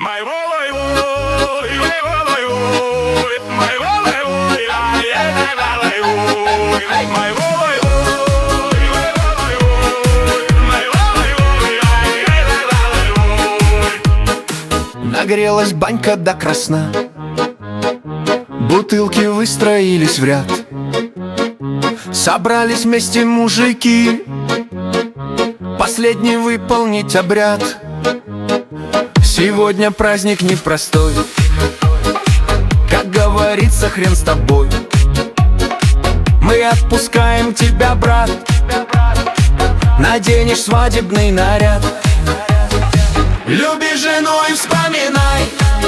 Нагрелась банька до красна, бутылки выстроились в ряд. Собрались вместе мужики последний выполнить обряд. Сегодня праздник непростой, как говорится, хрен с тобой. Мы отпускаем тебя, брат, наденешь свадебный наряд. Люби жену и вспоминай,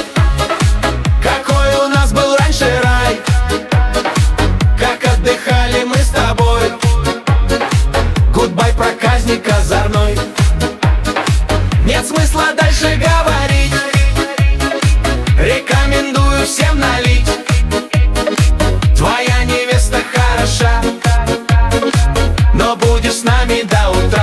какой у нас был раньше рай, как отдыхали мы с тобой. Гудбай, проказник озорной. Нет смысла дальше говорить, рекомендую всем налить. Твоя невеста хороша, но будешь с нами до утра.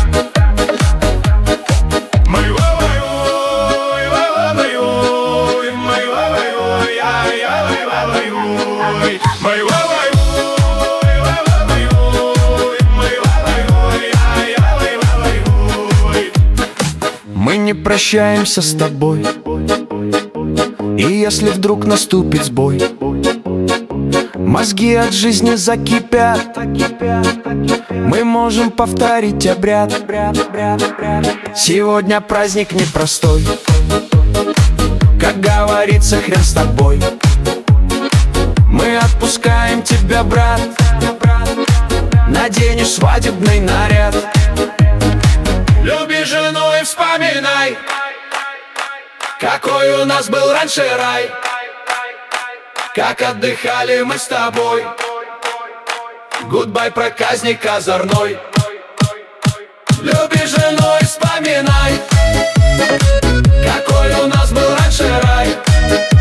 Мы не прощаемся с тобой, и если вдруг наступит сбой, мозги от жизни закипят, мы можем повторить обряд. Сегодня праздник непростой, как говорится, хрен с тобой. Мы отпускаем тебя, брат, наденешь свадебный наряд. Люби жену и вспоминай, какой у нас был раньше рай, как отдыхали мы с тобой. Гудбай, проказник озорной. Люби жену и вспоминай, какой у нас был раньше рай,